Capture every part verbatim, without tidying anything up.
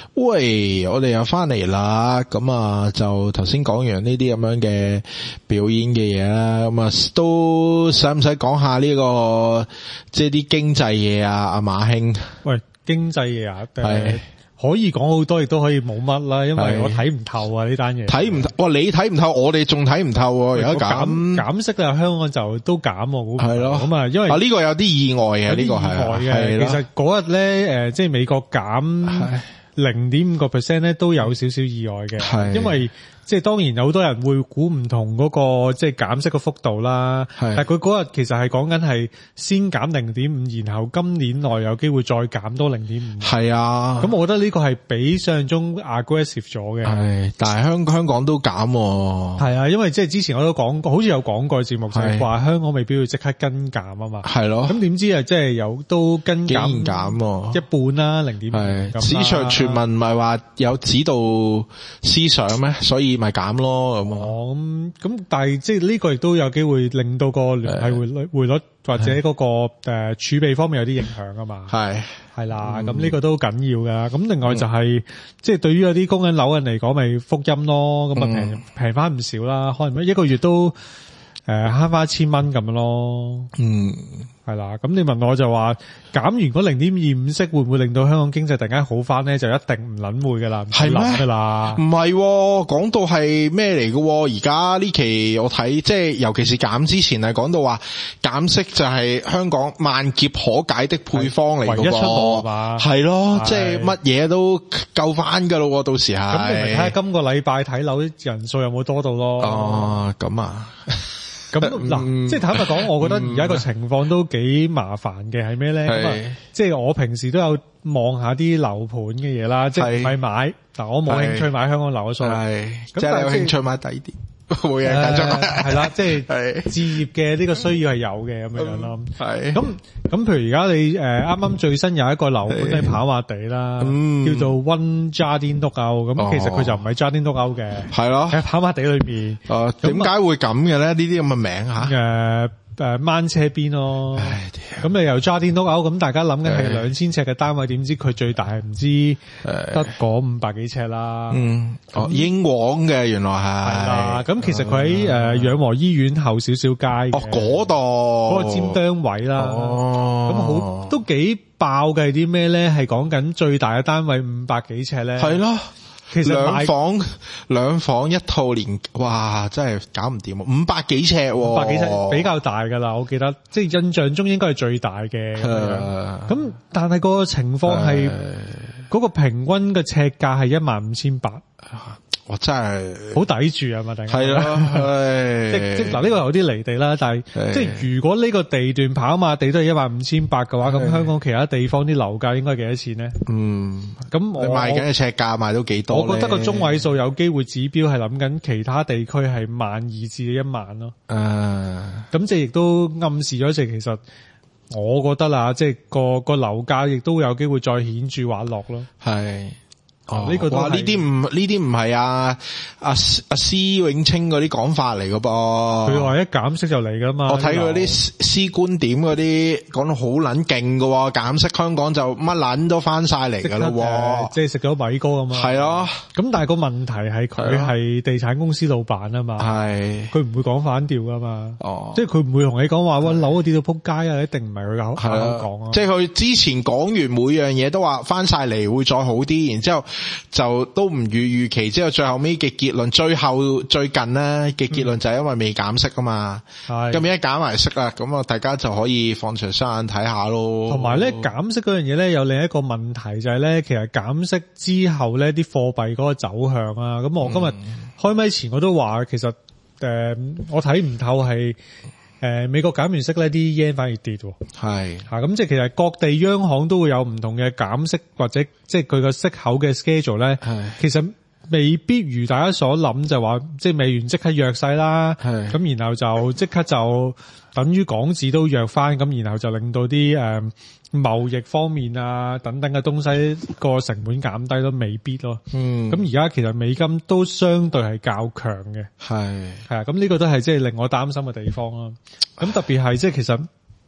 喂，我哋又翻嚟啦，咁啊就頭先講完呢啲咁樣嘅表演嘅嘢啦，咁啊都使唔使講下呢個即係啲經濟嘢啊？阿馬兄， 喂，經濟嘢啊， 係可以講好多，亦都可以冇乜啦，因為我睇唔透啊呢單嘢。 睇唔透，哇！你睇唔透，我哋仲睇唔透喎，有得減減息啊，香港就都減喎， 係咯。 咁啊，因為啊呢個有啲意外嘅，呢個係係其實嗰日咧，誒，即係美國減零點五個 percent 咧，都有少少意外嘅，因為即係當然有好多人會估唔同嗰個即係減息嘅幅度啦。但係佢嗰日其實係講緊係先減零點五，然後今年內有機會再減多零點五。係啊，咁我覺得呢個係比想象中 aggressive 咗嘅。係，但係香香港都減。係啊，因為即係之前我都講過，好似有講過節目就係話香港未必要即刻跟減啊嘛。係咯。咁點知啊，即係有都跟減減一半啦，零點五。 市場傳聞唔係話有指導思想咩？所以咪減咯咁。 哦，咁咁，但係即係呢個亦都有機會令到個聯繫匯率匯率或者嗰個誒儲備方面有啲影響啊嘛。係係啦，咁呢個都緊要噶。咁另外就係即係對於有啲供緊樓人嚟講，咪福音咯。咁啊平平翻唔少啦，可能一個月都誒慳翻一千蚊咁樣咯。嗯。係啦，咁你問我就話減完嗰零點二五息會唔會令到香港經濟突然間好翻咧？就一定唔捻會噶啦，係咩噶啦？唔係，講到係咩嚟嘅？而家呢期我睇，即係尤其是減之前係講到話減息就係香港萬劫可解的配方嚟嘅，唯一出路係嘛？係咯，即係乜嘢都夠翻噶咯，到時係。咁你咪睇下今個禮拜睇樓啲人數有冇多到咯？哦，咁啊。咁嗱，嗯、即係坦白講，我覺得而家個情況都幾麻煩嘅，係咩咧？咁啊，即係我平時都有望下啲樓盤嘅嘢啦，即係唔係買，嗱我冇興趣買香港樓，所以即係有興趣買抵啲。會啊，緊張係啦，即係置業嘅呢個需要係有嘅咁樣樣咯。係咁咁，譬如而家你誒啱啱最新有一個樓盤喺跑馬地啦，叫做 One Jardine Lookout，咁其實佢就唔係 Jardine Lookout嘅，係咯喺跑馬地裏面。誒，點解會咁嘅咧？呢啲咁嘅名吓？誒。誒，掹車邊咯，咁你又Jardine Lookout，咁大家諗緊係兩千尺嘅單位，點知佢最大係唔知得嗰五百幾尺啦。嗯，哦，英皇嘅原來係。係啦，咁其實佢喺誒養和醫院後少少街。哦，嗰度嗰個尖端位啦。哦，咁好都幾爆嘅係啲咩咧？係講緊最大嘅單位五百幾尺咧。係咯。其實兩房兩房一套連，哇，真係搞唔掂，五百幾尺，五百幾尺比較大噶啦，我記得，即係印象中應該係最大嘅咁樣。咁但係個情況係嗰個平均嘅尺價係一萬五千八。我真係好抵住啊嘛，大家係咯，即即嗱呢個有啲離地啦，但係即係如果呢個地段跑馬地都係一萬五千八嘅話，咁香港其他地方啲樓價應該幾多錢咧？嗯，咁我賣緊嘅尺價賣到幾多？我覺得個中位數有機會指標係諗緊其他地區係萬二至一萬咯。誒，咁即係亦都暗示咗，即係其實我覺得啦，即係個個樓價亦都有機會再顯著滑落咯。係。哦，呢個哇，呢啲唔呢啲唔係啊阿阿施永青嗰啲講法嚟噶噃，佢話一減息就嚟噶嘛。我睇佢啲施觀點嗰啲講到好撚勁噶，減息香港就乜撚都翻晒嚟噶咯，即係食咗米糕咁啊。係咯，咁但係個問題係佢係地產公司老闆啊嘛，係佢唔會講反調噶嘛。哦，即係佢唔會同你講話溫樓跌到撲街啊，一定唔係佢口口講啊。即係佢之前講完每樣嘢都話翻晒嚟會再好啲，然之後。就都唔預預期，之後最後尾嘅結論，最後最近咧嘅結論就係因為未減息啊嘛，咁而家減埋息啦，咁啊大家就可以放長雙眼睇下咯。同埋咧減息嗰樣嘢咧有另一個問題就係咧，其實減息之後咧啲貨幣嗰個走向啊，咁我今日開咪前我都話其實誒、呃、我睇唔透係。誒、呃，美國減完息咧，啲 yen 反而跌喎。係吓，咁即係其實各地央行都會有唔同嘅減息或者即係佢個息口嘅 schedule 咧。係，其實未必如大家所諗就話，即係美元即刻弱勢啦。係，咁然後就即刻就等於港紙都弱翻，咁然後就令到啲誒貿易方面啊等等嘅東西個成本減低都未必咯。嗯，咁而家其實美金都相對係較強嘅。係係啊，咁呢個都係即係令我擔心嘅地方啦。咁特別係即係其實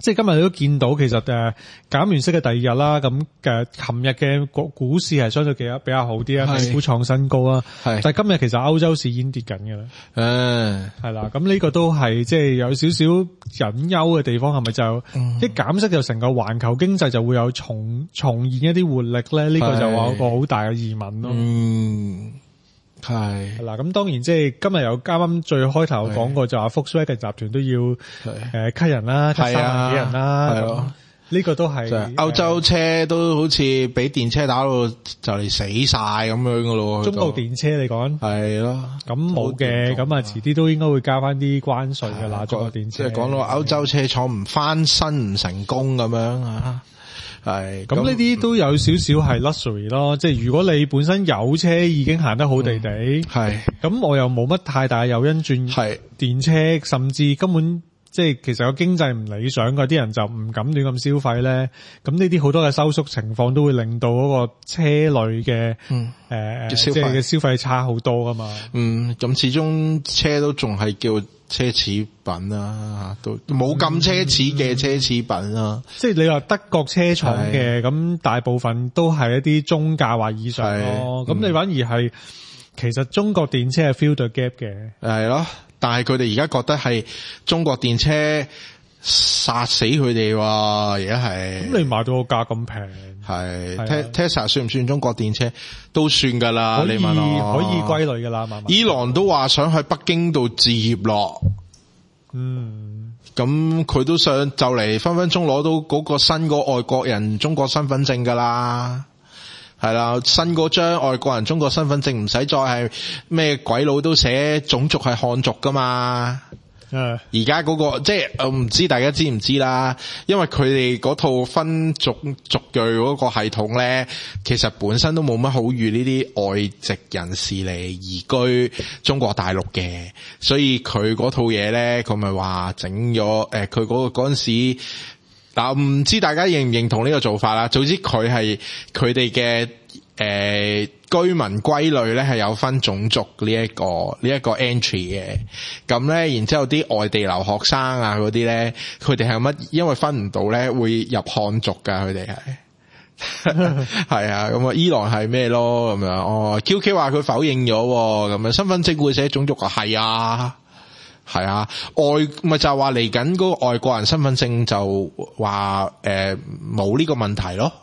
即係今日你都見到，其實誒減完息嘅第二日啦，咁嘅琴日嘅股股市係相對比較比較好啲啊，美股創新高啊。係，但係今日其實歐洲市已經跌緊嘅啦。誒，係啦，咁呢個都係即係有少少隱憂嘅地方，係咪就、嗯、一減息就成個環球經濟就會有重重現一啲活力咧？呢、這個就話有個好大嘅疑問咯。嗯。係係啦，咁當然即係今日有啱啱最開頭講過就話 Volkswagen 集團都要誒 cut 人啦，cut 三萬幾人啦，係咯，呢個都係歐洲車都好似俾電車打到就嚟死晒咁樣噶咯。 中國電車你講係咯，咁冇嘅，咁啊遲啲都應該會加翻啲關稅噶啦。中國電車即係講到歐洲車廠唔翻身唔成功咁樣啊。係，咁呢啲都有少少係 luxury 咯，即係如果你本身有車已經行得好地地，係、嗯，咁我又冇乜太大誘因轉電車，甚至根本即係其實個經濟唔理想嗰啲人就唔敢亂咁消費咧，咁呢啲好多嘅收縮情況都會令到嗰個車類嘅誒、嗯呃、即係嘅消費差好多噶嘛。嗯，咁始終車都仲係叫奢侈品啦，都冇咁奢侈嘅奢侈品啦、嗯。即係你話德國車廠嘅，咁大部分都係一啲中價或以上咯。咁、嗯、你反而係其實中國電車係 fill the gap 嘅，係咯。但係佢哋而家覺得係中國電車殺死佢哋喎，而家係。咁你買到個價咁平，係 Tesla 算唔算中國電車？都算噶啦，你問我。可以歸類噶啦，慢慢。伊朗都話想喺北京度置業咯。嗯。咁佢都想就嚟分分鐘攞到嗰個新個外國人中國身份證噶啦。係啦，新嗰張外國人中國身份證唔使再係咩鬼佬都寫種族係漢族噶嘛。誒，而家嗰個即係我唔知大家知唔知啦，因為佢哋嗰套分族族裔嗰個系統咧，其實本身都冇乜好預呢啲外籍人士嚟移居中國大陸嘅，所以佢嗰套嘢咧，佢咪話整咗誒，佢嗰個嗰陣時。嗱，唔知大家認唔認同呢個做法啦？總之佢係佢哋嘅誒居民歸類咧，係有分種族呢一個呢一個 entry 嘅。咁咧，然之後啲外地留學生啊嗰啲咧，佢哋係乜？因為分唔到咧，會入漢族噶，佢哋係係啊。咁啊，伊朗係咩咯？咁樣哦 ，Q K 話佢否認咗，咁樣身份證會寫種族啊？係啊。係啊，外咪就係話嚟緊嗰個外國人身份證就話誒冇呢個問題咯。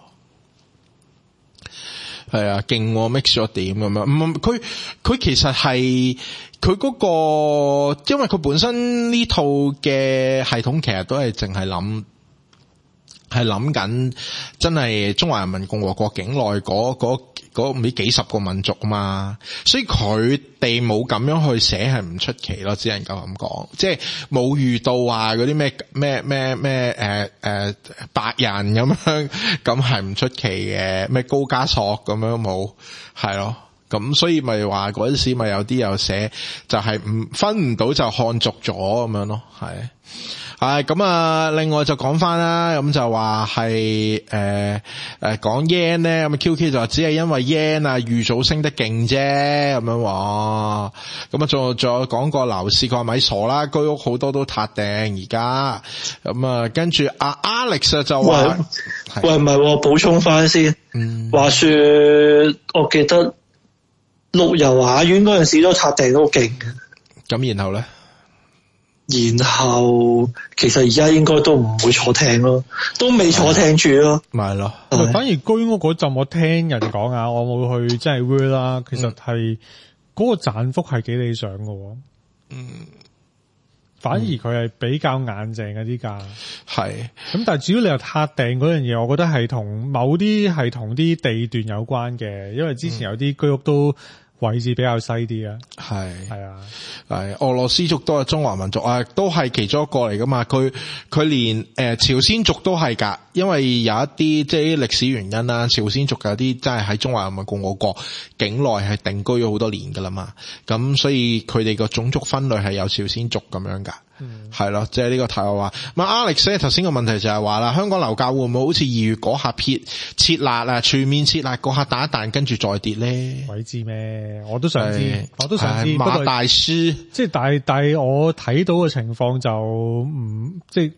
係啊，勁 mix 咗點咁樣，唔佢佢其實係佢嗰個，因為佢本身呢套嘅系統其實都係淨係諗。係諗緊真係中華人民共和國境內嗰嗰嗰唔知幾十個民族啊嘛，所以佢哋冇咁樣去寫係唔出奇咯，只能夠咁講，即係冇遇到話嗰啲咩咩咩咩誒誒白人咁樣，咁係唔出奇嘅，咩高加索咁樣冇，係咯，咁所以咪話嗰陣時咪有啲有寫就係唔分唔到就漢族咗咁樣咯，係。係咁啊！另外就講翻啦，咁就話係誒誒講 yen 咧，咁 Q K 就話只係因為 yen 啊預早升得勁啫，咁樣話。咁啊，仲仲有講過樓市，佢話咪傻啦，居屋好多都撻訂而家。咁啊，跟住阿 Alex 就話， 喂唔係，補充翻先。嗯，話說我記得綠油雅苑嗰陣時都撻訂都勁嘅。 咁然後咧？ 然後其實而家應該都唔會坐艇咯，都未坐艇住咯。咪係咯， 反而居屋嗰陣我聽人講啊，我冇去真係 work 啦。其實係嗰、嗯、個賺幅係幾理想嘅。嗯，反而佢係比較硬淨嘅啲價。係、嗯，咁但係主要你又撻訂嗰樣嘢，我覺得係同某啲係同啲地段有關嘅，因為之前有啲居屋都。位置比較西啲啊，係係啊，係俄羅斯族都係中華民族啊，都係其中一個嚟噶嘛。佢佢連誒、呃、朝鮮族都係噶，因為有一啲即係歷史原因啦。朝鮮族有啲真係喺中華人民共和國境內係定居咗好多年噶啦嘛，咁所以佢哋個種族分類係有朝鮮族咁樣噶。嗯，係咯，即係呢個題外話。咁 Alex 咧頭先個問題就係話啦，香港樓價會唔會好似二月嗰下撇撤辣啊，全面撤辣嗰下打一彈跟住再跌咧？ 鬼知咩？我都想知，我都想知。 馬大師， 即係但係但係我睇到嘅情況就唔即係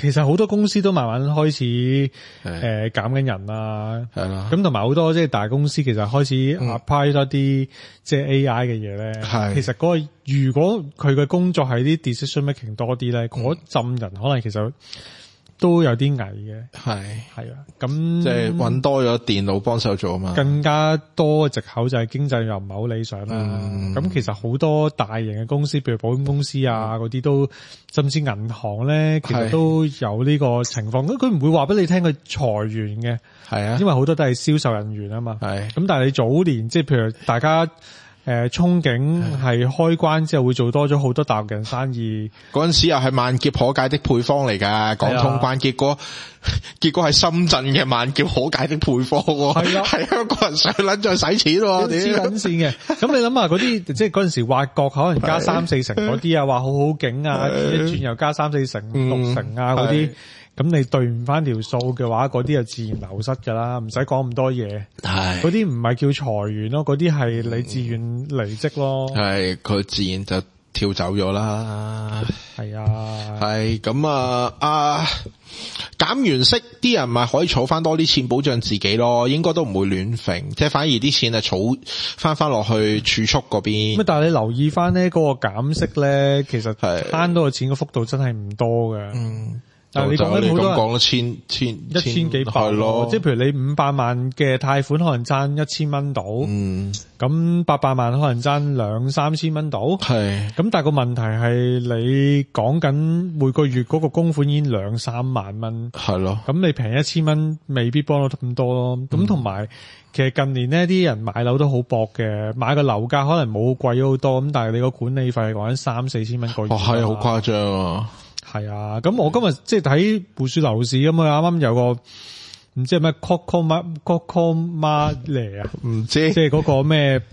其實好多公司都慢慢開始誒減緊人啦， 係啦。 咁同埋好多即係大公司其實開始 apply 多啲即係 A I 嘅嘢咧。係，其實嗰個如果佢嘅工作係啲 decision making 多啲咧，嗰陣人可能其實都有啲危嘅。係係啊，咁即係搵多咗電腦幫手做啊嘛。更加多嘅藉口就係經濟又唔係好理想啦。咁、嗯、其實好多大型嘅公司，譬如保險公司啊嗰啲、嗯、都，甚至銀行咧，其實都有呢個情況。佢唔會話俾你聽佢裁員嘅。係啊，因為好多都係銷售人員啊嘛。係。咁但係你早年即係譬如大家。誒、呃，憧憬係開關之後會做多咗好多大陸人生意， 嗰陣時又係萬劫可解的配方嚟噶，講通關，結果結果係深圳嘅萬劫可解的配方，係啦，係香港人上捻再使錢喎， 黐捻線嘅。咁你諗下嗰啲，即係嗰陣時挖角可能加三四成嗰啲啊，話好好景啊，轉一轉又加三四成、六成啊嗰啲。咁你對唔翻條數嘅話，嗰啲就自然流失噶啦，唔使講咁多嘢。係嗰啲唔係叫裁員咯，嗰啲係你自願離職咯。係佢自然就跳走咗啦。 係啊， 係咁啊啊！減完息，啲人咪可以儲翻多啲錢保障自己咯，應該都唔會亂揈，即係反而啲錢係儲翻翻落去儲蓄嗰邊。 咁但係你留意翻咧，嗰個減息咧，其實慳到嘅錢嘅幅度真係唔多嘅。嗯。但係你講緊好多講咗千千一千幾百咯，即係譬如你五百萬嘅貸款可能爭一千蚊到，嗯，咁八百萬可能爭兩三千蚊到，係，咁但係個問題係你講緊每個月嗰個供款已經兩三萬蚊，係咯，咁你平一千蚊未必幫到咁多咯，咁同埋其實近年呢啲人買樓都好薄嘅，買個樓價可能冇貴咗好多，咁但係你個管理費講緊三四千蚊個月， 哦係好誇張啊！ 係啊，咁我今日即係睇湖水樓市咁啊，啱啱有個唔知係咩 Coco 媽 Coco 媽嚟啊，唔知即係嗰個咩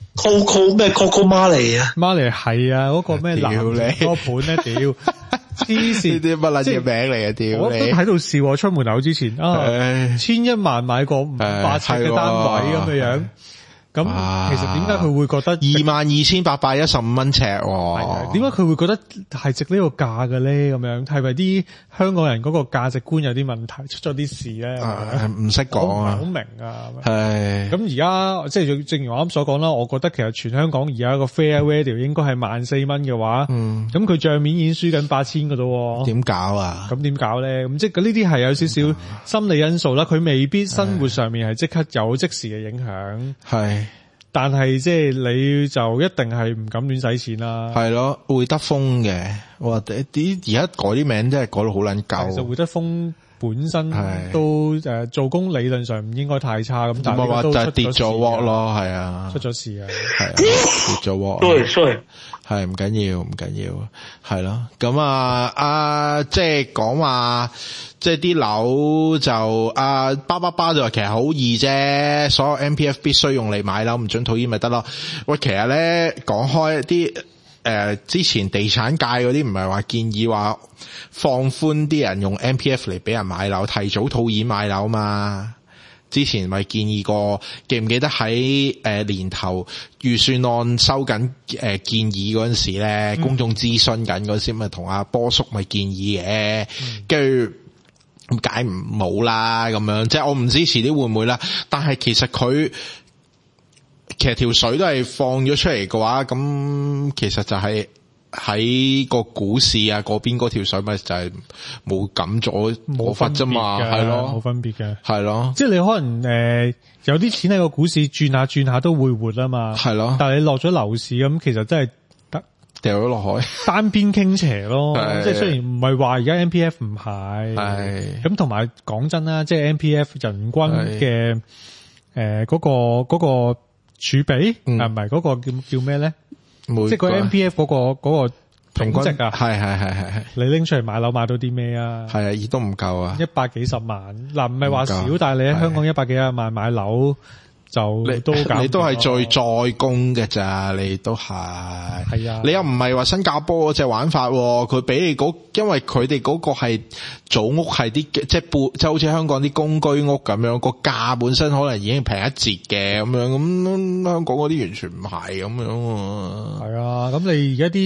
Coco 咩 Coco 媽嚟啊， 媽嚟係啊，嗰個咩男嗰盤咧屌黐線呢啲乜撚嘢名嚟啊屌！ 我都喺度笑我出門口之前啊，千一萬買個五百尺嘅單位咁嘅樣。咁其實點解佢會覺得二萬二千八百一十五蚊尺？係點解佢會覺得係值呢個價嘅咧？咁樣係咪啲香港人嗰個價值觀有啲問題，出咗啲事咧？ 唔識講啊， 好明啊。係咁而家即係正如我啱所講啦，我覺得其實全香港而家個 fair value 應該係萬四蚊嘅話，咁佢賬面已經輸緊八千噶咯。點搞啊？ 咁點搞咧？咁即係呢啲係有少少心理因素啦。佢未必生活上面係即刻有即時嘅影響。係。但係即係你就一定係唔敢亂使錢啦。 係咯，會德豐嘅，哇！啲而家改啲名真係改到好撚舊。 其實會德豐本身都誒、呃、做工理論上唔應該太差咁，但係都出咗事。就係跌咗鑊咯，係啊，出咗事啊，係啊， 跌咗鑊。對，對。係唔緊要，唔緊要，係咯。咁啊，啊，即係講話，即係啲樓就啊，巴巴巴就話其實好易啫，所有 M P F 必須用嚟買樓，唔准套現咪得咯。喂，其實咧講開啲誒、呃，之前地產界嗰啲唔係話建議話放寬啲人用 M P F 嚟俾人買樓，提早套現買樓嘛。之前咪建議過，記唔記得喺誒、呃、年頭預算案收緊誒、呃、建議嗰陣時咧，嗯、公眾諮詢緊嗰時咪同阿波叔咪建議嘅，跟住解唔冇啦咁樣，即係我唔支持啲會唔會啦，但係其實佢其實條水都係放咗出嚟嘅話，咁其實就係、是。喺個股市啊嗰邊嗰條水咪就係冇咁咗冇分啫嘛，係咯， 冇分別嘅， 係咯， 即係你可能誒、呃、有啲錢喺個股市轉下轉下都會活啊嘛，係咯，但係你落咗樓市咁，其實真係得掉咗落海，單邊傾斜咯，即係雖然唔係話而家 M P F 唔係，係咁同埋講真啦，即係 M P F 人均嘅誒嗰個嗰、嗰個儲備啊唔係嗰個叫叫咩咧？即係個 M P F 嗰、嗰個嗰、嗰個平均值啊，係係係係係，你拎出嚟買樓買到啲咩啊？ 係啊，亦都唔夠啊， 一百幾十萬嗱，唔係話少，但係你喺香港一百幾十萬買樓就你都搞你都係再再供嘅咋，你都係係啊，你又唔係話新加坡嗰隻玩法，佢俾你嗰，因為佢哋嗰個係組屋係啲即係半，即係好似香港啲公居屋咁樣，個價本身可能已經平一截嘅咁樣，咁香港嗰啲完全唔係咁樣。 係啊，咁你而家啲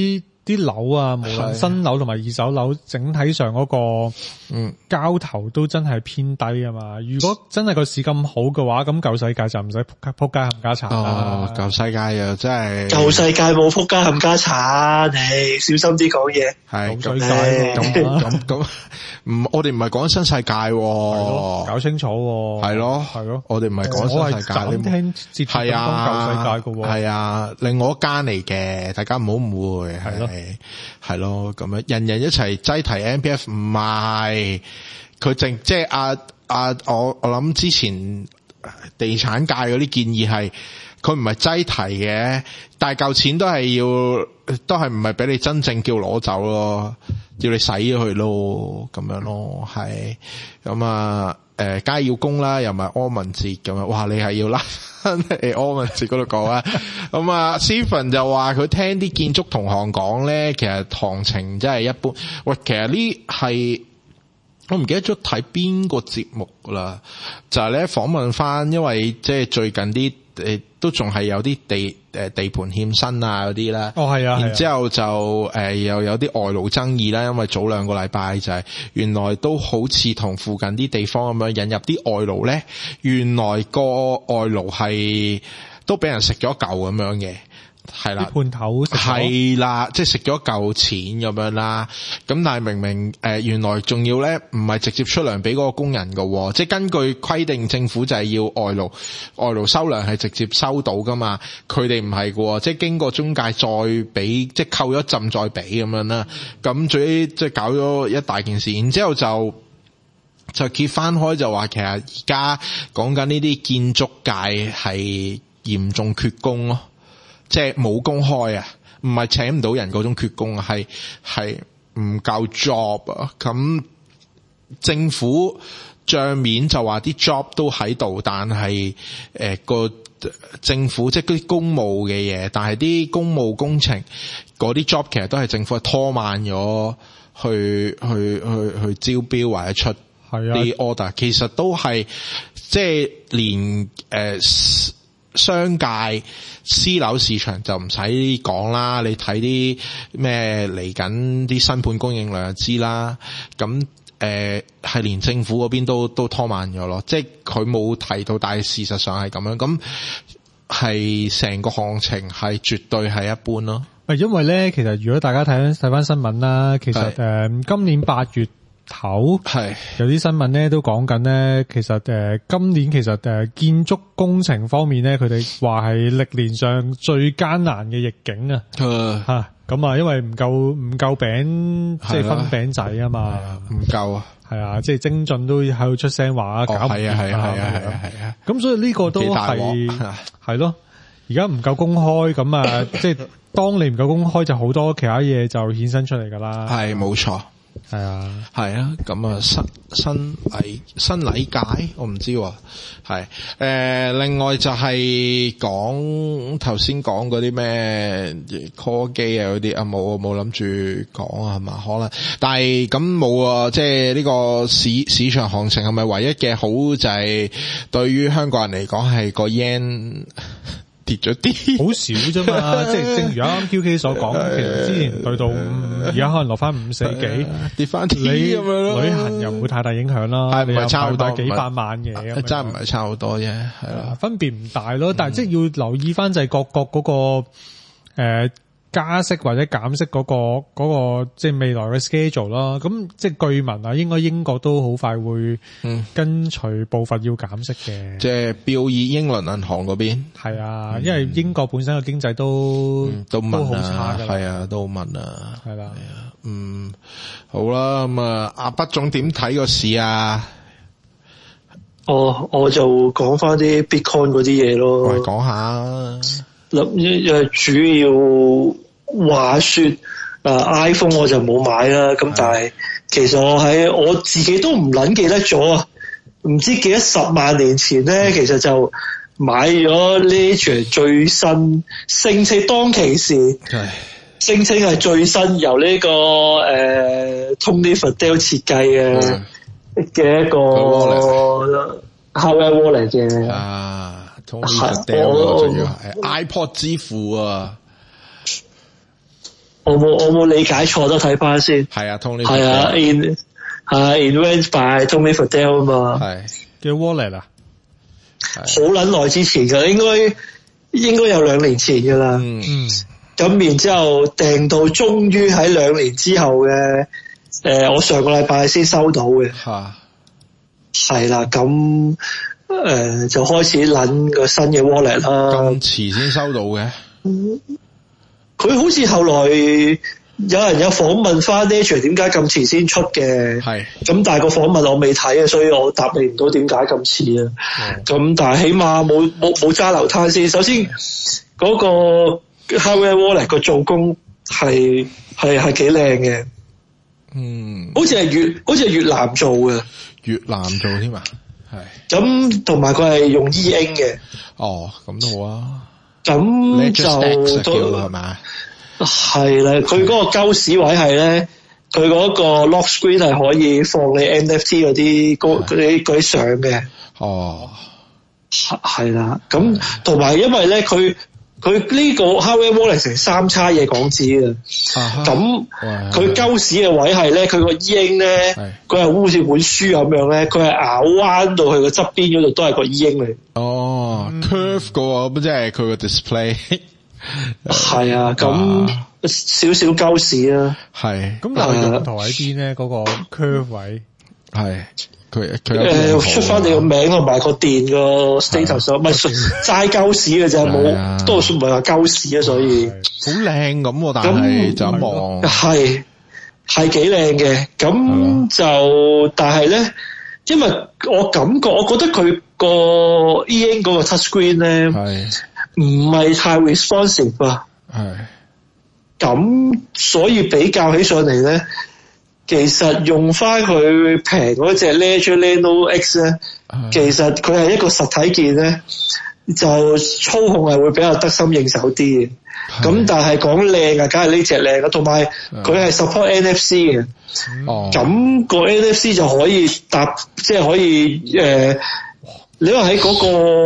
啲樓啊，無論新樓同埋二手樓，整體上嗰個嗯交投都真係偏低啊嘛。如果真係個市咁好嘅話，咁舊世界就唔使撲撲街冚家鏟啦。 哦，舊世界又真係舊世界冇撲街冚家鏟，你小心啲講嘢。 係舊世界咁咁咁，唔我哋唔係講新世界喎， 搞清楚喎。 係咯係咯，我哋唔係講新世界。 我係聽節目講舊世界嘅喎。 係啊，另外一間嚟嘅，大家唔好誤會。係咯。係咯，咁樣人人一齊擠提 M P F 唔係，佢淨即係啊啊，我我諗之前地產界嗰啲建議係，佢唔係擠提嘅，但係嚿錢都係要，都係唔係俾你真正叫攞走咯，要你使咗佢咯，咁樣咯，係咁啊，誒，梗係要供啦，又唔係柯文哲咁樣，哇，你係要拉。喺柯文哲嗰度講啊，咁啊 Stephen 就話佢聽啲建築同行講咧，其實行情真係一般。喂，其實呢係我唔記得咗睇邊個節目啦，就係咧訪問翻，因為即係最近啲誒都仲係有啲地誒地盤欠薪啊嗰啲啦。 哦，係啊。 然之後就誒、呃、又有啲外勞爭議啦，因為早兩個禮拜就係原來都好似同附近啲地方咁樣引入啲外勞咧，原來個外勞係都俾人食咗一嚿咁樣嘅。係啦， 啲判頭係啦，即係食咗一嚿錢咁樣啦。咁但係明明誒、呃，原來仲要咧，唔係直接出糧俾嗰個工人噶，即係根據規定，政府就係要外勞外勞收糧係直接收到噶嘛。佢哋唔係噶，即係經過中介再俾，即係扣咗一浸再俾咁樣啦。咁最即係搞咗一大件事，然之後就就揭翻開就話，其實而家講緊呢啲建築界係嚴重缺工咯。即係冇工開啊，唔係請唔到人嗰種缺工啊，係係唔夠 job 啊。咁政府賬面就話啲 job 都喺度，但係誒個政府即係嗰啲公務嘅嘢，但係啲公務工程嗰啲 job 其實都係政府係拖慢咗去去去去招標或者出啲 order，啊、其實都係即係連誒。呃商界私樓市場就唔使講啦，你睇啲咩嚟緊啲新盤供應量就知啦。咁誒係連政府嗰邊都都拖慢咗咯，即係佢冇提到，但係事實上係咁樣。咁係成個行情係絕對係一般咯。 因為咧，其實如果大家睇睇翻新聞啦，其實誒、呃、今年八月頭係有啲新聞咧都講緊咧，其實誒、呃、今年其實誒、呃、建築工程方面咧，佢哋話係歷年上最艱難嘅逆境啊！吓咁啊，因為唔夠唔夠餅，即係分餅仔啊嘛， 唔夠啊， 係啊，即係精進都喺度出聲話搞唔掂啊，係啊係啊係啊係啊，咁所以呢個都係係咯，而家唔夠公開，咁啊，即係當你唔夠公開，就好多其他嘢就衍生出嚟噶啦， 係冇錯。 係啊， 係啊，咁啊新新禮新禮界，我唔知喎，係誒、呃，另外就係講頭先講嗰啲咩 call 機啊嗰啲啊，冇冇諗住講啊係嘛，可能，但係咁冇啊，即係呢個市市場行情係咪唯一嘅好就係對於香港人嚟講係個 yen 跌咗啲， 好少啫嘛，即係正如啱啱 Q K 所講，其實之前對到而家可能落翻五四幾， 跌翻啲咁樣咯。 旅行又唔會太大影響啦， 係唔係差好多幾百萬嘅， 真係唔係差好多啫，係啦， 分別唔大咯。但係即係要留意翻就係各國嗰個誒。呃加息或者減息嗰、嗰個、嗰個即係未來嘅 schedule 啦，咁即係據聞啊，應該英國都好快會跟隨步伐要減息嘅、嗯。即係標以英倫銀行嗰邊係啊、嗯，因為英國本身嘅經濟都、嗯、都好差㗎，係啊，都好問啊，係啦，係啊， 嗯，好啦，咁啊，阿北總點睇個市啊？ 我我就講翻啲 Bitcoin 嗰啲嘢咯， 我嚟講下。 諗誒主要話說誒、呃、iPhone 我就冇買啦，咁但係其實我喺我自己都唔捻記得咗啊，唔知幾多十萬年前咧、嗯，其實就買咗呢場最新聲稱當其時聲稱係最新由呢、這個誒、呃、Tony Fadell 設計嘅嘅一個 hardware wallet 嘅啊。係，仲要係 iPod 之父啊！ 我冇我冇理解錯都睇翻先。 係啊 ，Tony 係啊 ，in 係 invented by Tony Fadell 啊嘛。 係叫 Wallet 啊， 好撚耐之前㗎，應該應該有兩年前㗎啦。 嗯嗯。 咁然之後訂到，終於喺兩年之後嘅誒、呃，我上個禮拜先收到嘅。 嚇。 係啦，咁誒、呃、就開始撚個新嘅 wallet 啦。 咁遲先收到嘅？ 佢、嗯、好似後來有人有訪問翻 Nature 點解咁遲先出嘅。係。咁但係個訪問我未睇啊，所以我答你唔到點解咁遲啊。咁、嗯、但係起碼冇冇冇揸流灘先。首先嗰、那個 Hardware Wallet 個做工係係係幾靚嘅。嗯。好似係越好似係越南做嘅。 越南做添啊，係咁同埋佢係用 E Ink 嘅。 哦，咁都好啊。 咁就都係咪？ 係啦，佢嗰個鳩屎位係咧，佢嗰個 lock screen 係可以放你 N F T 嗰啲嗰啲嗰啲相嘅。哦，係啦，咁同埋因為咧佢。佢呢個 Hardware Wallet 成三叉嘢港紙啊，咁佢鳩屎嘅位係咧，佢個 E Ink 咧，佢係好似本書咁樣咧，佢係咬彎到佢個側邊嗰度都係個 E Ink 嚟。哦、嗯、，curve 個咁即係佢個 display。係啊，咁少少鳩屎啊。係， 咁但係用途喺邊咧？嗰、嗰個 curve 位係。 佢佢誒出翻你個名同埋個電個 status，唔係齋鳩屎嘅啫，冇多數唔係話鳩屎啊，所以好靚咁，但係就一望係係幾靚嘅，咁就但係咧，因為我感覺我覺得佢個 E Ink 嗰個 touch screen 咧唔係太 responsive 啊，係咁所以比較起上嚟咧。其實用翻佢平嗰隻 Ledger Nano X 咧，其實佢係一個實體件咧，就操控係會比較得心應手啲嘅。咁但係講靚啊，梗係呢隻靚啦，同埋佢係 support N F C 嘅。哦，咁個 N F C 就可以搭，即係可以誒。呃你話喺嗰個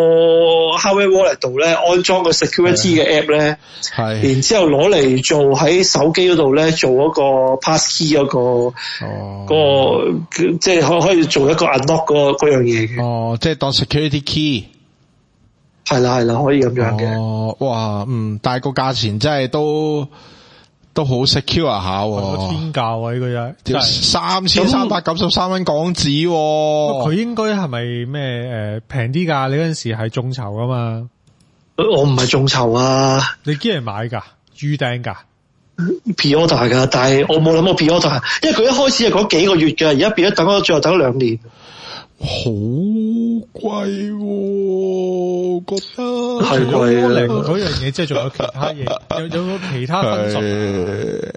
Hardware Wallet 度咧安裝個 security 嘅 app 咧，係，然之後攞嚟做喺手機嗰度咧做嗰個 passkey 嗰、嗰個，哦，嗰個即係可可以做一個 unlock 嗰嗰樣嘢嘅。哦， 即係當 security key。 係啦係啦，可以咁樣嘅。 哦，哇，嗯，但係個價錢真係都。都好 secure 下喎， 天價啊！呢個真係三千三百九十三蚊港紙， 佢應該係咪咩誒平啲㗎？你嗰陣時係眾籌㗎嘛？ 我唔係眾籌啊！ 你幾人買㗎？預訂㗎 ？pre-order 㗎，但係我冇諗過 pre-order，因為佢一開始係講幾個月嘅，而家變咗等咗最後等咗兩年。 好貴喎，覺得係貴啊！ 嗰樣嘢即係仲有其他嘢，有有冇其他分數？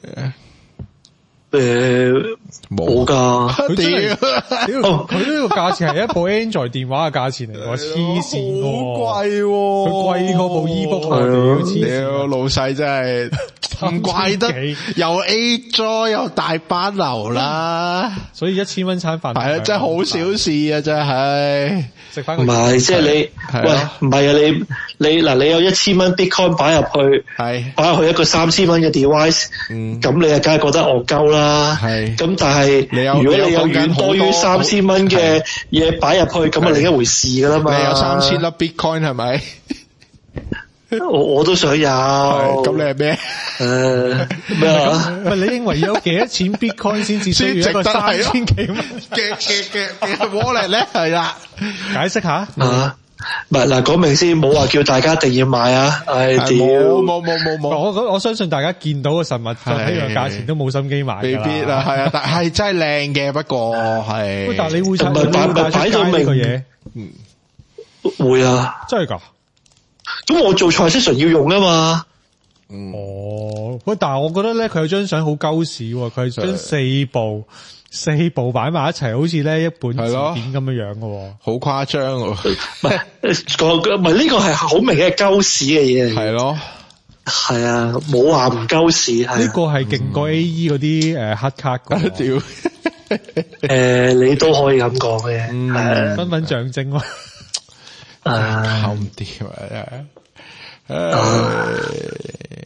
誒，冇噶， 佢真係，佢呢個價錢係一部 Android 電話嘅價錢嚟喎，黐線好貴喎， 佢貴過部 ebook 啊！屌，黐線，老細真係唔怪得，又 A 咗又大班流啦， 所以一千蚊餐飯係啊，真係好小事啊，真係食翻唔係，即係你喂，唔係啊，你你嗱，你有一千蚊 Bitcoin 擺入去，係擺入去一個三千蚊嘅 device，嗯，咁你啊，梗係覺得戇鳩啦。係，咁但係如果你有遠多於三千蚊嘅嘢擺入去，咁啊另一回事噶啦嘛。 你有三千粒 Bitcoin 係咪？ 我我都想有。 咁你係咩？ 誒咩啊？ 喂，你認為有幾多錢 Bitcoin 先至需要一個三千幾蚊嘅嘅嘅嘅 wallet 咧？係啦， 解釋下。 啊唔係嗱，講明先，冇話叫大家一定要買啊！唉，屌， 冇冇冇冇， 我我相信大家見到個實物就呢個價錢都冇心機買， 未必啊，係啊，但係真係靚嘅，不過係。 喂，但係你會唔係擺擺擺到明個嘢？ 嗯，會啊， 真係噶。 咁我做 transaction 要用啊嘛。 嗯、哦，喂，但係我覺得咧，佢有張相好鳩屎，佢係將四部。四部擺埋一齊，好似咧一本字典咁樣樣嘅，好誇張。唔係個唔係呢個係好明顯係鳩屎嘅嘢。 係咯， 係啊，冇話唔鳩屎。 呢個係勁過 A E 嗰啲誒黑卡嘅。 屌，誒，你都可以咁講嘅，係身份象徵咯。 啊， 搞唔掂啊！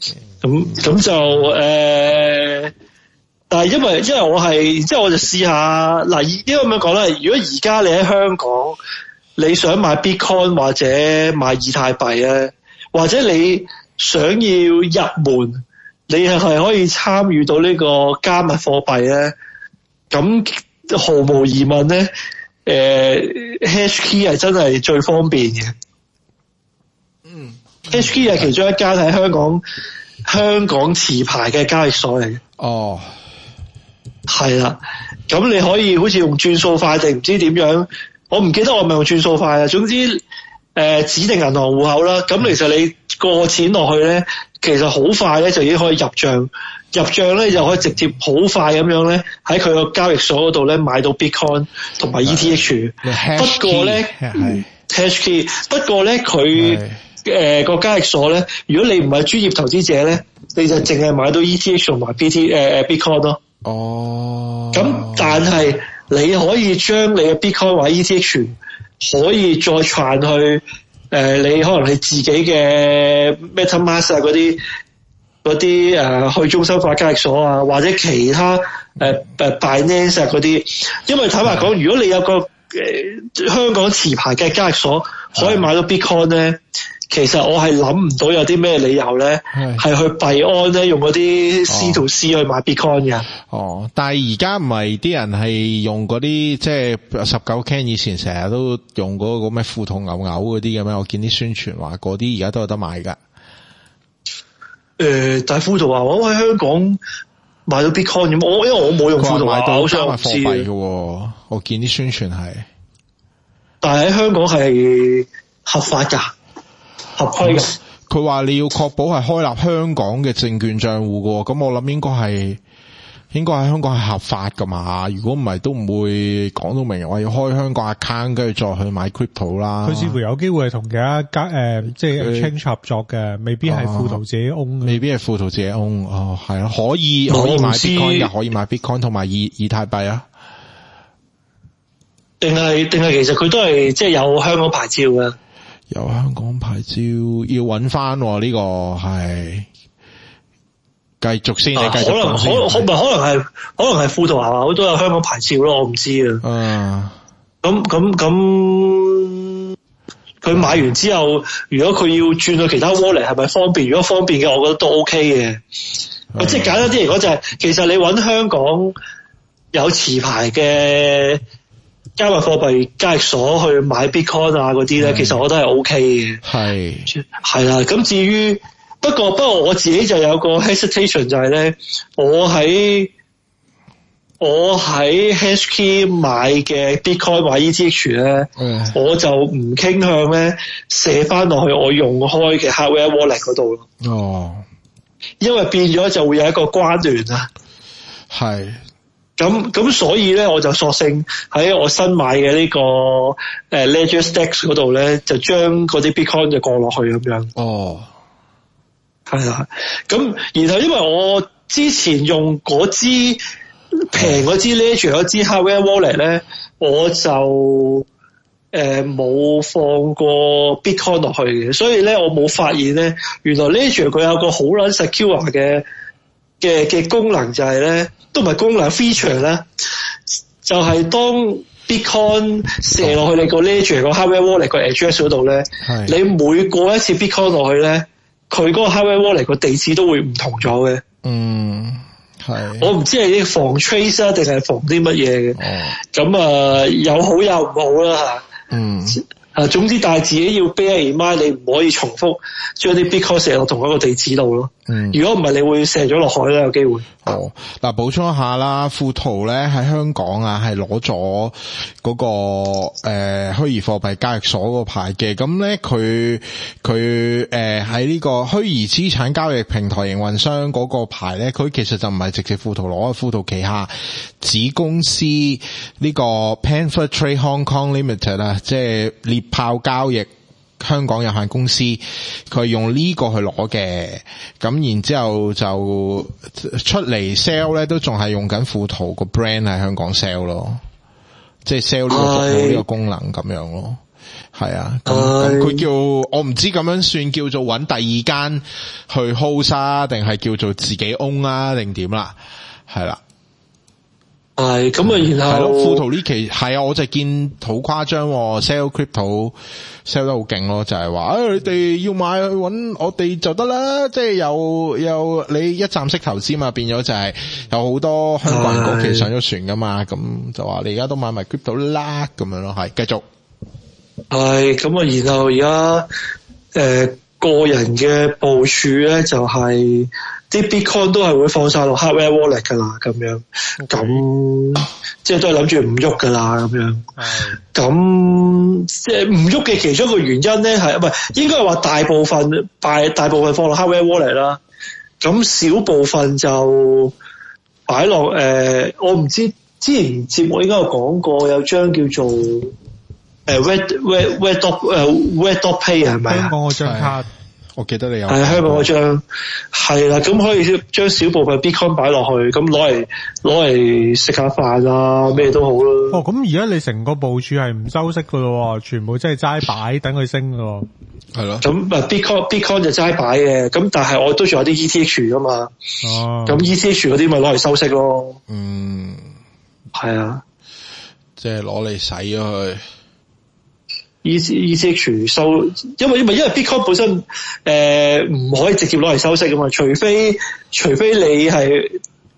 咁咁就誒、呃，但係因為因為我係即係我就試下嗱，因為咁樣講啦，如果而家你喺香港，你想買 Bitcoin 或者買以太幣咧，或者你想要入門，你係可以參與到呢個加密貨幣咧，咁毫無疑問咧，誒、呃、HashKey 係真係最方便嘅。嗯 HashKey 係其中一間喺香港香港持牌嘅交易所嚟嘅。 哦， 係啦，咁你可以好似用轉數快定唔知點樣，我唔記得我係咪用轉數快啊。總之誒、呃、指定銀行戶口啦，咁其實你過錢落去咧，其實好快咧就已經可以入賬，入賬咧就可以直接好快咁樣咧喺佢個交易所嗰度咧買到 Bitcoin 同埋 E T H。不過咧係 HashKey， 不過咧佢誒個交易所咧，如果你唔係專業投資者咧，你就淨係買到 E T H 同埋 B T 誒、呃、Bitcoin 咯。哦，咁但係你可以將你嘅 Bitcoin 或者 E T H 可以再傳去誒、呃，你可能你自己嘅 MetaMask 啊嗰啲嗰啲誒去中心化交易所啊，或者其他誒誒、呃、Binance 嗰啲，因為坦白講，如果你有個誒、呃、香港持牌嘅交易所可以買到 Bitcoin 咧。其實我係諗唔到有啲咩理由咧，係去幣安咧用嗰啲 C to C 去買 Bitcoin 嘅。 哦，但係而家唔係啲人係用嗰啲即係十九 Ken 以前成日都用嗰個咩富途牛牛嗰啲嘅咩？我見啲宣傳話嗰啲而家都有得買㗎。誒、 呃，但係富途話我喺香港買到 Bitcoin 咁，我因為我冇用富途牛牛，所以我唔知嘅。 我見啲宣傳係， 但係喺香港係合法㗎。合規嘅， 佢話你要確保係開立香港嘅證券賬戶嘅，咁我諗應該係應該喺香港係合法噶嘛。如果唔係，都唔會講到明話要開香港 account，跟住再去買 crypto 啦。 佢似乎有機會係同其他家誒，即係 exchange 合作嘅，未必係富途自己 own 嘅。 未必係富途自己 own。哦，係啊，可以可以買 bitcoin 嘅，可以買 bitcoin 同埋以以太幣啊。 定係定係，其實佢都係即係有香港牌照嘅。 有香港牌照要揾翻呢個係繼續先，啊、你繼續講先。可能可可唔係可能係可能係富途啊，好多有香港牌照咯，我唔知啊。嗯。咁咁咁，佢買完之後，如果佢要轉去其他 wallet 係咪方便？如果方便嘅，我覺得都 OK 嘅。嗯、即係簡單啲嚟講就係、是，其實你揾香港有持牌嘅加密貨幣交易所去買 Bitcoin 啊嗰啲咧，其實我都係 OK 嘅。係係啦，咁至於不過不過我自己就有個 hesitation 就係咧，我喺我喺 HashKey 買嘅 Bitcoin 或 E T H 咧，嗯、我就唔傾向咧射翻落去我用開嘅 hardware wallet 嗰度咯。哦，因為變咗就會有一個關聯啊。係。咁咁所以咧，我就索性喺我新買嘅呢、這個誒、呃、LedgerStacks 嗰度咧，就將嗰啲 Bitcoin 就降落去咁樣。哦，係啦。咁然後因為我之前用嗰支平嗰支 Ledger 嗰支 Hardware Wallet 咧，我就誒冇、呃、放過 Bitcoin 落去嘅，所以咧我冇發現咧，原來 Ledger 佢有個好撚 secure 嘅嘅嘅功能就係咧。都唔係功能 feature 咧，就係、是、當 Bitcoin 射落去你個 Ledger 個 hardware wallet 個 address 嗰度咧，你每過一次 Bitcoin 落去咧，佢嗰個 hardware wallet 個地址都會唔同咗嘅。嗯，係。我唔知係防 trace 啊，定係防啲乜嘢嘅。咁啊、呃，有好有唔好啦嚇。嗯。啊，總之但係自己要 bear in mind，你唔可以重複將啲 Bitcoin 射落同一個地址度咯。嗯，如果唔係，你會射咗落海咧，有機會。 哦，嗱，補充一下啦，富途咧喺香港啊，係攞咗嗰個誒虛擬貨幣交易所個牌嘅。咁咧，佢佢誒喺呢個虛擬資產交易平台營運商嗰個牌咧，佢其實就唔係直接富途攞，富途旗下子公司呢個 Panther Trade Hong Kong Limited 啊，即係獵豹交易香港有限公司，佢用呢個去攞嘅，咁然之後就出嚟 sell 咧，都仲係用緊富途個 brand 喺香港 sell 咯，即係 sell 呢個服務呢個功能咁樣咯。 係啊，咁佢叫我唔知咁樣算叫做揾第二間去 host 啊，定係叫做自己 own 啊，定點啦？係啦。 係咁啊，然後係咯，富途呢期係啊，我就見好誇張 ，sell crypto sell 得好勁咯，就係話誒，你哋要買去搵我哋就得啦，即係有有你一站式投資嘛，變咗就係有好多香港人嗰期上咗船噶嘛，咁就話你而家都買埋 crypto 啦，咁樣咯，係繼續。 係咁啊，然後而家誒個人嘅部署咧就係、是。啲 Bitcoin 都係會放晒落 hardware wallet 㗎啦，咁樣，咁、okay. 即係都係諗住唔喐㗎啦，咁樣。咁即係唔喐嘅其中一個原因咧，係唔係應該係話大部分大大部分放落 hardware wallet 啦，咁少部分就擺落誒，我唔知之前節目應該有講過，有張叫做誒 Red Red Red Dot 誒 Red Dot Pay 係咪啊？ 香港嗰張卡。 我記得你有係香港嗰張係啦，咁可以將少部分 Bitcoin 擺落去，咁攞嚟攞嚟食下飯啊，咩都好啦。 哦，咁而家你成個部署係唔收息噶咯，全部真係齋擺等佢升噶。係咯。咁啊 Bitcoin Bitcoin 就齋擺嘅，咁但係我都仲有啲 E T H 噶嘛。哦。咁 E T H 嗰啲咪攞嚟收息咯。嗯。係啊。 即係攞嚟使咗佢。 E T H 收，因為因為因為 Bitcoin 本身誒唔、呃、可以直接攞嚟收息噶嘛，除非除非你係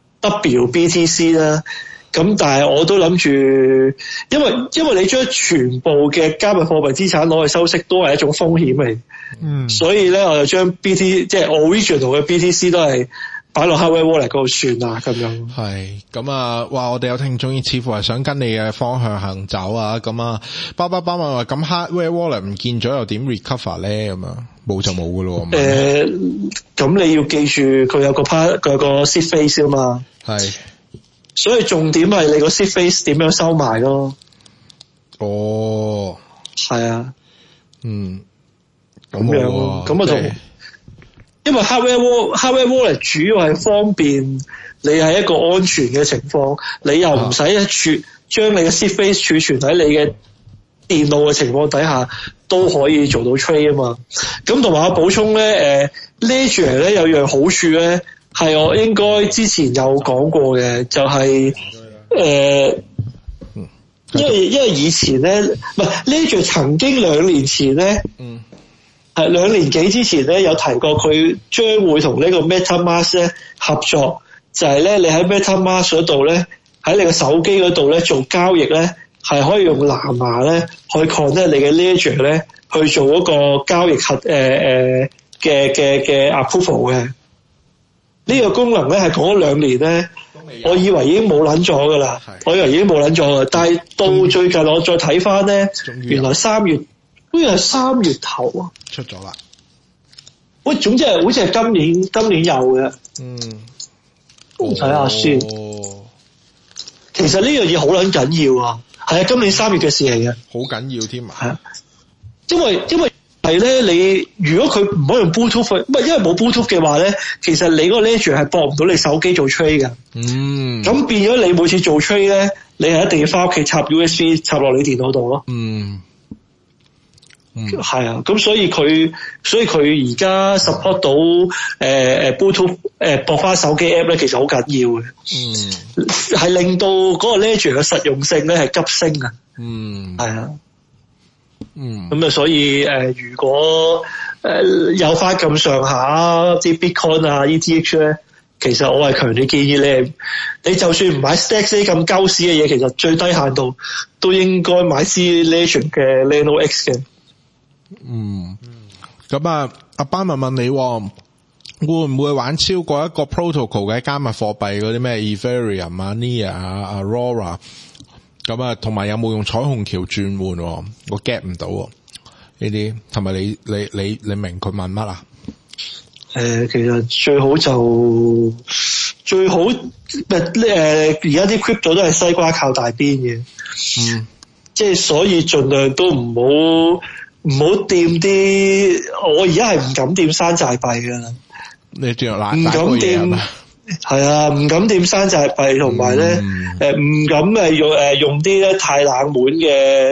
W B T C 啦，咁但係我都諗住，因為因為你將全部嘅加密貨幣資產攞去收息都係一種風險嚟，嗯，所以咧我就將 B T 即係 original 嘅 B T C 都係擺落 hardware wallet 嗰度算啦，咁樣。係， 咁啊，哇！我哋有聽眾似乎係想跟你嘅方向行走啊，咁啊，包包包話咁 hardware wallet 唔見咗又點 recover 咧？咁啊，冇就冇噶咯。誒、 呃，咁你要記住佢有個 part， 佢有個 seed phrase 啊嘛。係。所以重點係你個 seed phrase 點樣收埋咯。哦。係啊。嗯。咁樣，咁啊同。因為 hardware wallet hardware wallet 主要係方便你係一個安全嘅情況，你又唔使儲將你嘅 seed phrase 儲存喺你嘅電腦嘅情況底下都可以做到 trade 啊嘛。咁同埋我補充咧，誒 Ledger 咧有樣好處咧，係我應該之前有講過嘅，就係、是、誒、呃，因為因為以前咧，唔係 Ledger 曾經兩年前咧。嗯係兩年幾之前咧，有提過佢將會同呢個 MetaMask 咧合作，就係、是、咧你喺 MetaMask 嗰度咧，喺你嘅手機嗰度咧做交易咧，係可以用藍牙咧去 connect 你嘅 Ledger 咧去做嗰個交易核誒誒嘅嘅嘅 approval 嘅。呢、這個功能咧係講咗兩年咧，我以為已經冇撚咗噶啦，我以為已經冇撚咗啦，但係到最近我再睇翻咧，原來三月。好似係三月頭啊， 出咗啦。 喂，總之係好似係今年，今年有嘅。嗯，我睇下先。哦，其實呢樣嘢好撚緊要啊，係啊，今年三月嘅事嚟嘅。 好緊要添啊！ 係啊，因為因為係咧，你如果佢唔可以用 Bluetooth，唔係因為冇 Bluetooth 嘅話咧，其實你嗰個 Ledger 係駁唔到你手機做 trade 嘅。嗯。咁變咗你每次做 trade 咧，你係一定要翻屋企插 U S B 插落你電腦度咯。嗯。嗯，係啊，咁所以佢，所以佢而家 support 到誒誒、呃、Bluetooth 誒駁翻手機 app 咧，其實好緊要嘅。嗯，係令到嗰個 Ledger 嘅實用性咧係急升啊。嗯，係啊。嗯，咁啊，所以誒、呃，如果誒、呃、有翻咁上下啲 Bitcoin 啊 E T H 咧，其實我係強烈建議你，你就算唔買 Stacks 呢咁鳩屎嘅嘢，其實最低限度都應該買支 Ledger 嘅 Nano X 嘅。 嗯，咁啊，阿班文問你會唔會玩超過一個 protocol 嘅加密貨幣嗰啲咩 Ethereum 啊、Near 啊、Aurora， 咁啊，同埋有冇用彩虹橋轉換？我 get 唔到呢啲，同埋你你你你明佢問乜啊？ 誒、呃，其實最好就最好誒，而家啲 crypto 都係西瓜靠大邊嘅，嗯，即係所以盡量都唔好。唔好掂啲，我而家係唔敢掂山寨幣噶啦。你仲有唔敢掂？係啊，唔敢掂山寨幣，同埋咧，誒、嗯，唔敢誒用誒用啲咧太冷門嘅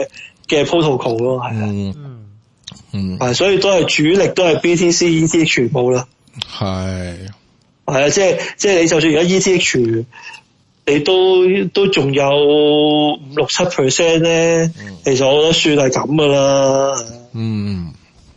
嘅 protocol 咯，係啊， 嗯嗯， 係，所以都係主力都係 B T C、E T H 全部啦， 係係啊，即係即係你就算而家 E T H 你都都仲有五六七 percent 咧，嗯、其實我覺得算係咁噶啦， 嗯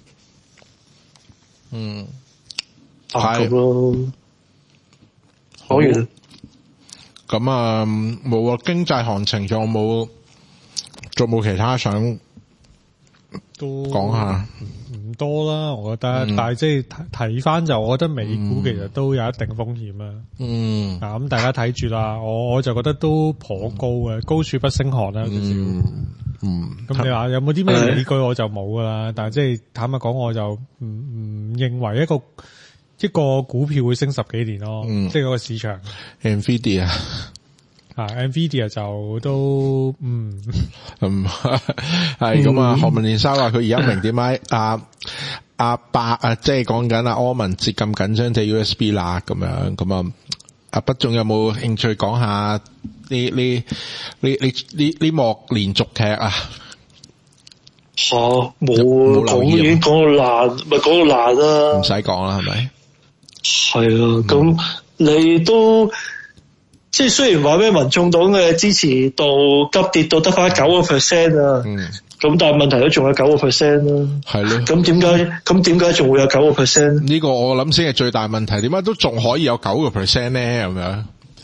嗯， 係咁咯，講完。 咁啊，冇啊，經濟行情仲有冇？仲冇其他想都講下？ 唔多啦，我覺得。 嗯、 但係即係睇翻就，我覺得美股其實都有一定風險啊。 嗯。 嗱，咁大家睇住啦。我我就覺得都頗高嘅，高處不勝寒啦。 嗯嗯。 咁你話有冇啲咩理據？我就冇噶啦。但係即係坦白講，我就唔唔認為一個一個股票會升十幾年咯。嗯、即係嗰個市場。 Nvidia 啊 ，Nvidia 就都嗯嗯係咁啊。何文連生話佢而家明點解阿阿伯啊，即係講緊阿柯文哲咁緊張隻 U S B 啦咁樣。咁啊，阿北仲有冇興趣講下呢呢呢呢呢呢幕連續劇啊？ 吓冇講已經講到爛，咪講到爛啦， 唔使講啦，係咪？係啊，咁你都。即係雖然話咩民眾黨嘅支持度急跌到得翻九個 percent 啊，咁、嗯、但係問題都仲有九個 percent 啦。係咯。咁點解？咁點解仲會有九個 percent？ 呢個我諗先係最大問題。點解都仲可以有九個 percent 咧？咁樣？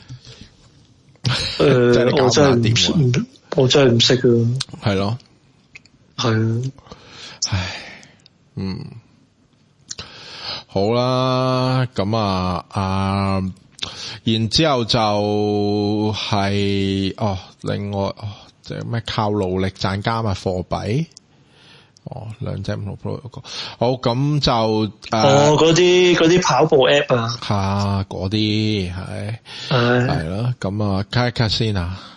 誒、呃， 我真係唔識，我真係唔識噶。 係咯。 係啊。 唉，嗯，好啦，咁啊，啊。然之後就係、是、哦，另外哦，即係咩靠勞力賺加密貨幣，哦，兩隻唔同 pro 個，好咁就誒， 哦，嗰啲嗰啲跑步 app 啊， 吓嗰啲係係係咯，咁啊，卡一卡先啊。